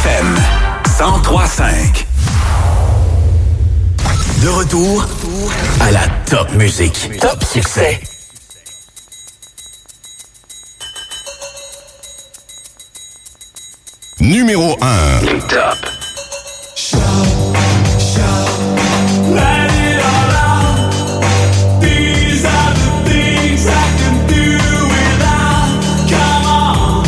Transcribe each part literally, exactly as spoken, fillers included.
M cent trois cinq. De retour à la top musique. Top succès. Numéro un. Les top. Shout, shout, let it all out. These are the things I can do without. Come on,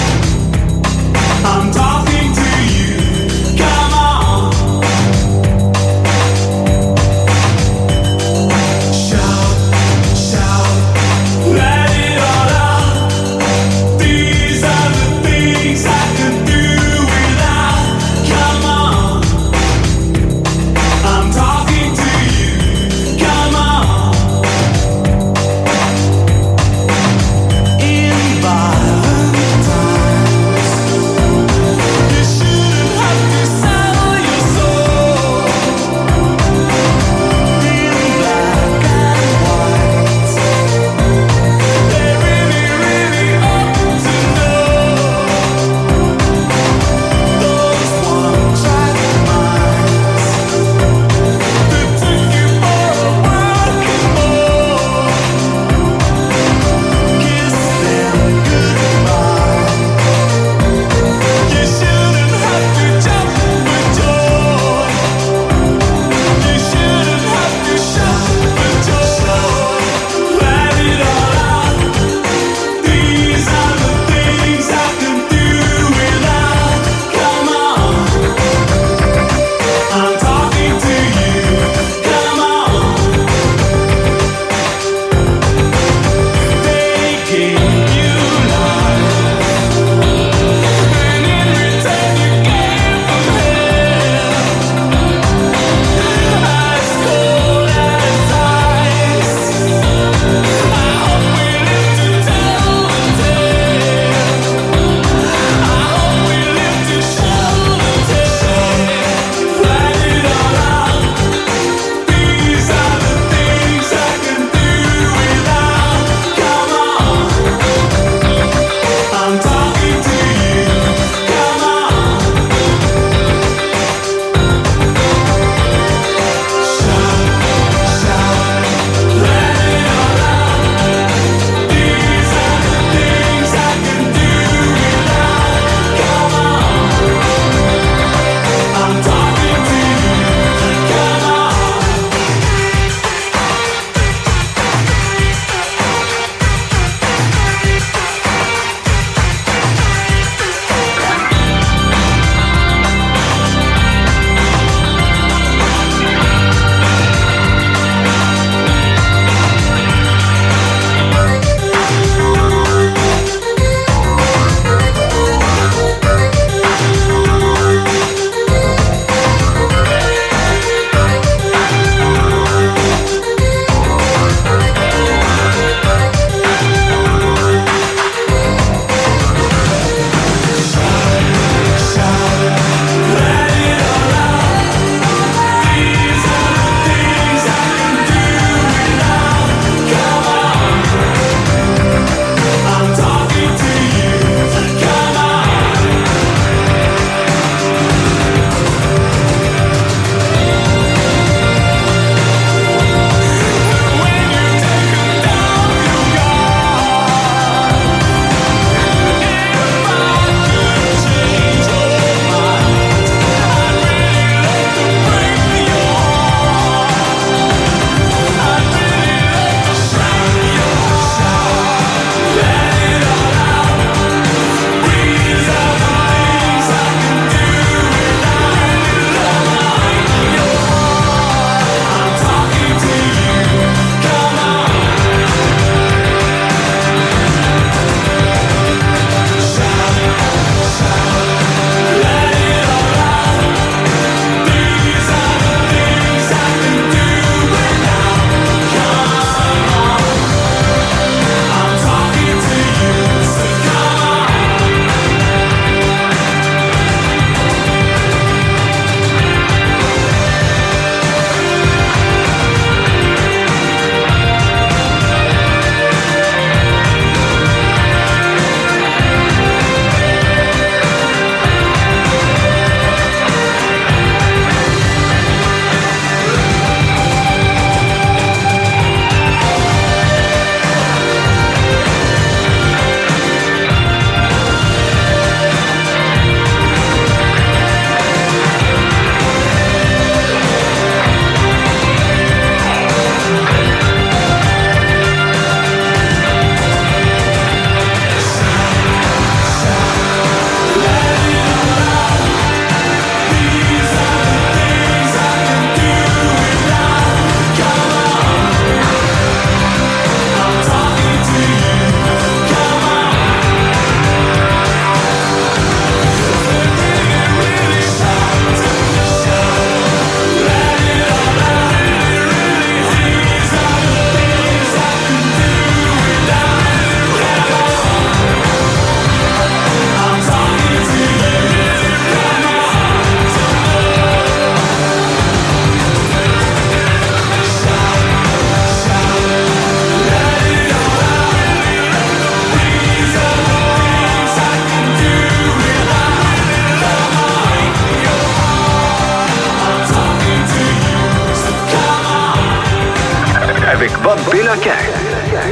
I'm talking to you. Come on. Shout, shout, let it all out. These are the things I can do without. Come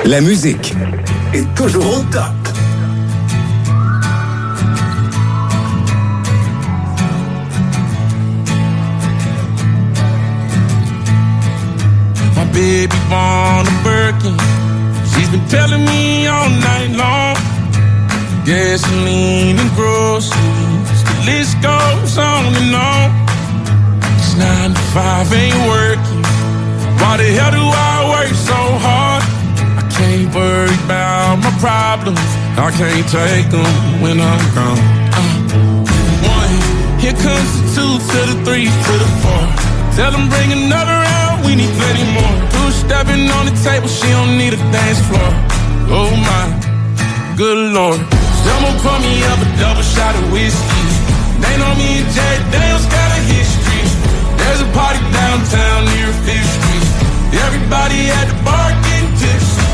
La musique est toujours au top. My baby born a Birkin. She's been telling me all night long. Gasoline and groceries, the list goes on and on. It's nine to five ain't working. Why the hell do I work so hard? I can't worry about my problems. I can't take them when I'm gone. Uh, one, here comes the two to the three to the four. Tell them bring another round, we need plenty more. Two stepping on the table, she don't need a dance floor. Oh my, good Lord. Someone pour me up a double shot of whiskey. They know me and Jay Daniels got a history. There's a party downtown near Fifth Street. Everybody at the bar getting tipsy.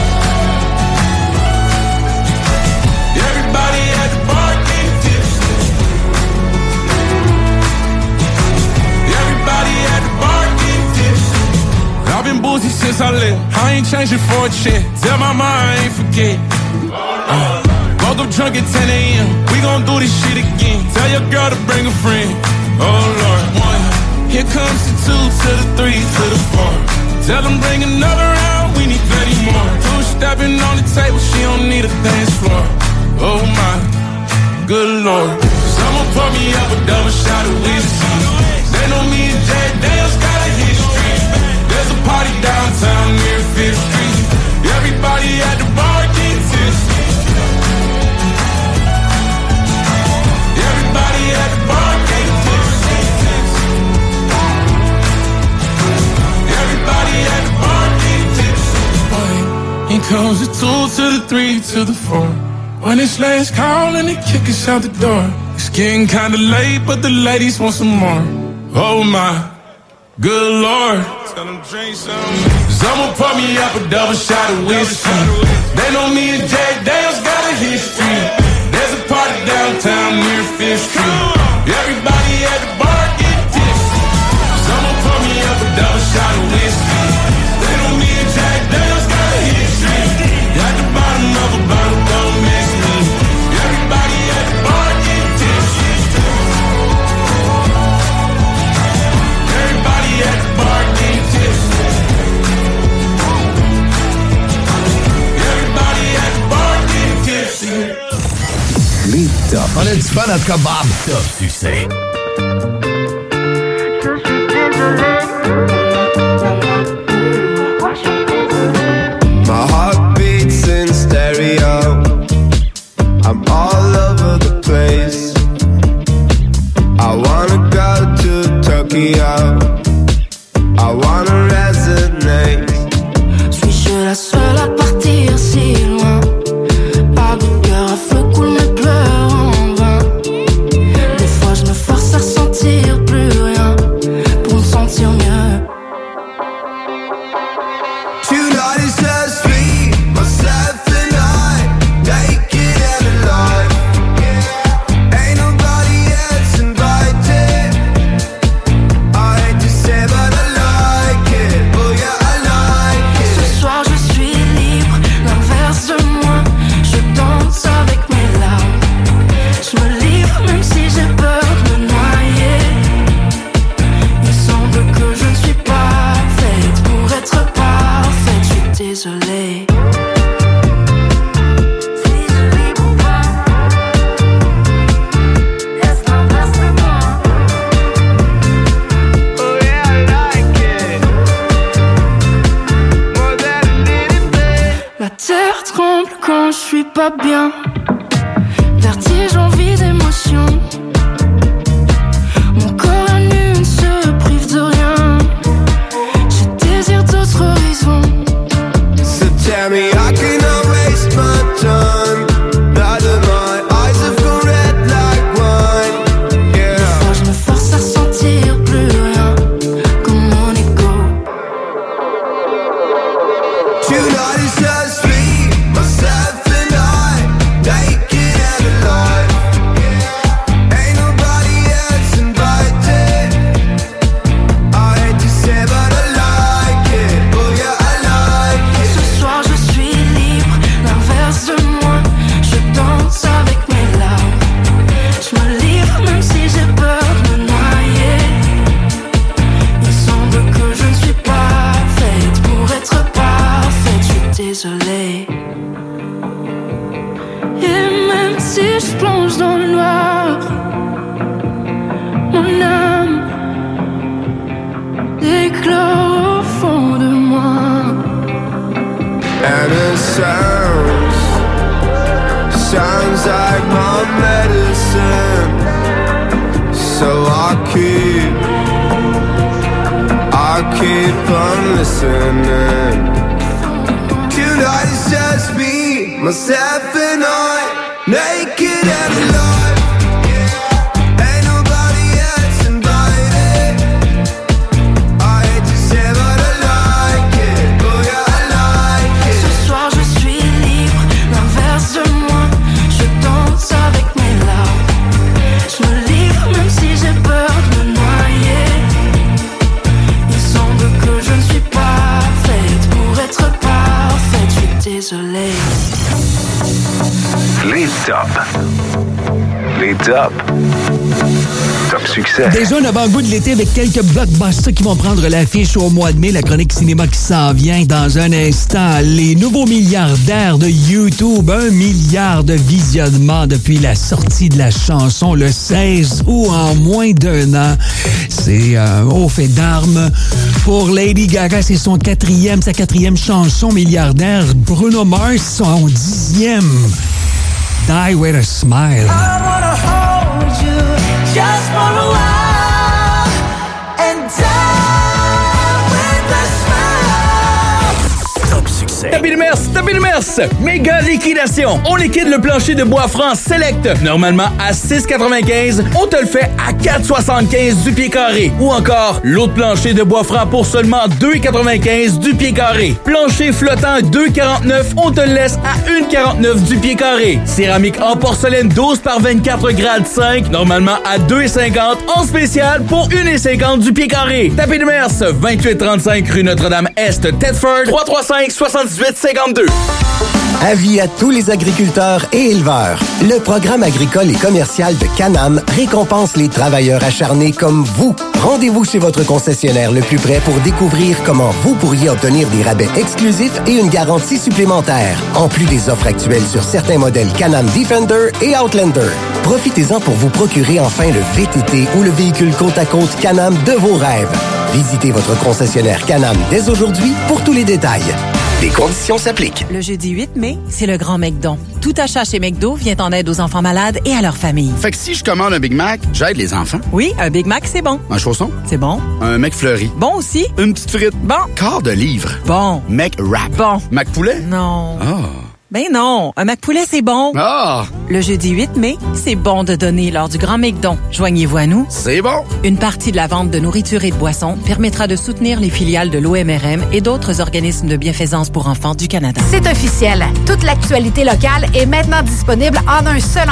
Everybody at the bar getting tipsy. Everybody at the bar getting tipsy. I've been boozy since I left. I ain't changing for a check. Tell my mom I ain't forget. Uh. Woke up drunk at ten a.m. We gon' do this shit again. Tell your girl to bring a friend. Oh Lord, one. Here comes the two to the three to the four. Tell them bring another round. We need plenty more. Two stepping on the table. She don't need a dance floor. Oh my, good Lord. Someone pour me up a double shot of whiskey. They know me and Jay Daniels got a history. There's a party downtown near Fifth Street. Everybody at the bar getting tipsy. Everybody at the bar getting tipsy. Everybody at the bar getting tipsy. Here comes the two to the three to the four. When it's last call and they kick us out the door. It's getting kinda late, but the ladies want some more. Oh my, good Lord. Tell them drink some. Someone pour me up a double shot of whiskey. They know me and Jay Daniels got a history. There's a party downtown near Fifth Street. Everybody at the bar get tipsy. Someone pour me up a double shot of whiskey. They know me and Jack Daniels got a history. At the bottom of a bottle, don't miss me. Everybody at the bar get tipsy. Everybody at the bar get tipsy. Everybody at the bar get tipsy. Les top. On a du fun en tout cas, Bob. Top succès. Je suis désolé. Pourquoi je suis désolé? My heart beats in stereo. I'm all over the place. I wanna go to Tokyo. I wanna resonate. Suis-je la seule à partir si loin? Pas de cœur à feu coule mes pleurs en vain. Des fois je me force à ressentir plus rien pour me sentir mieux. Tonight is just me, myself and I, naked and alive. Ain't nobody else invited. I hate to say but I like it. Oh yeah, I like it. Ce soir je suis libre, l'inverse de moi. Je danse avec mes larmes. Je me livre même si j'ai peur de me noyer. Il semble que je ne suis pas faite pour être parfaite. Je suis désolée. Suis-je libre ou pas? Est-ce l'inverse de moi? Oh yeah, I like it. More than a little bit. La terre tremble quand je suis pas bien. Vertige, envie d'émotion. Mon corps à nu ne se prive de rien. Je désire d'autres horizons. So tell me, how can I waste my time? Now that my eyes have gone red like wine. Yeah. Moi je me force à ressentir plus rien comme mon ego. Tonight is just me, myself and I, sounds, sounds like my medicine. So I keep, I keep on listening. Tonight it's just me, myself and I, naked and alive. Ain't nobody else invited. I hate to say but I like it. Oh yeah, I like it. Ce soir je suis libre, l'inverse de moi. Je danse avec mes larmes. Je me livre même si j'ai peur de me noyer. Il semble que je ne suis pas faite pour être parfaite. Je suis désolée. Les tops. Les tops. Top succès. Déjà un avant-goût de l'été avec quelques blockbusters qui vont prendre l'affiche au mois de mai. La chronique cinéma qui s'en vient dans un instant. Les nouveaux milliardaires de YouTube. Un milliard de visionnements depuis la sortie de la chanson le seize août en moins d'un an. C'est un haut fait d'armes pour Lady Gaga. C'est son quatrième, sa quatrième chanson milliardaire. Bruno Mars, son dixième. Die with a smile. I wanna hold you just for a while and die with a smile. Top succès. Tapis de Mers, tapis de Mers, méga liquidation. On liquide le plancher de bois franc Select. Normalement à six quatre-vingt-quinze, on te le fait à quatre soixante-quinze du pied carré. Ou encore, l'autre plancher de bois franc pour seulement deux quatre-vingt-quinze du pied carré. Plancher flottant deux quarante-neuf, on te le laisse à un quarante-neuf du pied carré. Céramique en porcelaine douze par vingt-quatre grade cinq, normalement à deux cinquante, en spécial pour un cinquante du pied carré. Tapis de Mers, vingt-huit trente-cinq rue Notre-Dame-Est, Thetford, trois trois cinq, soixante-dix-huit cinquante-deux. Avis à tous les agriculteurs et éleveurs. Le programme agricole et commercial de Canam récompense les travailleurs acharnés comme vous. Rendez-vous chez votre concessionnaire le plus près pour découvrir comment vous pourriez obtenir des rabais exclusifs et une garantie supplémentaire, en plus des offres actuelles sur certains modèles Can-Am Defender et Outlander. Profitez-en pour vous procurer enfin le V T T ou le véhicule côte à côte Can-Am de vos rêves. Visitez votre concessionnaire Can-Am dès aujourd'hui pour tous les détails. Les conditions s'appliquent. Le jeudi huit mai, c'est le Grand McDon. Tout achat chez McDo vient en aide aux enfants malades et à leurs familles. Fait que si je commande un Big Mac, j'aide les enfants. Oui, un Big Mac, c'est bon. Un chausson? C'est bon. Un Mec fleuri. Bon aussi. Une petite frite. Bon. Quart de livre. Bon. Mec wrap. Bon. Mac poulet? Non. Ah. Ben non, un Mac poulet, c'est bon. Ah! Le jeudi huit mai, c'est bon de donner lors du Grand McDon. Joignez-vous à nous. C'est bon. Une partie de la vente de nourriture et de boissons permettra de soutenir les filiales de l'O M R M et d'autres organismes de bienfaisance pour enfants du Canada. C'est officiel. Toute l'actualité locale est maintenant disponible en un seul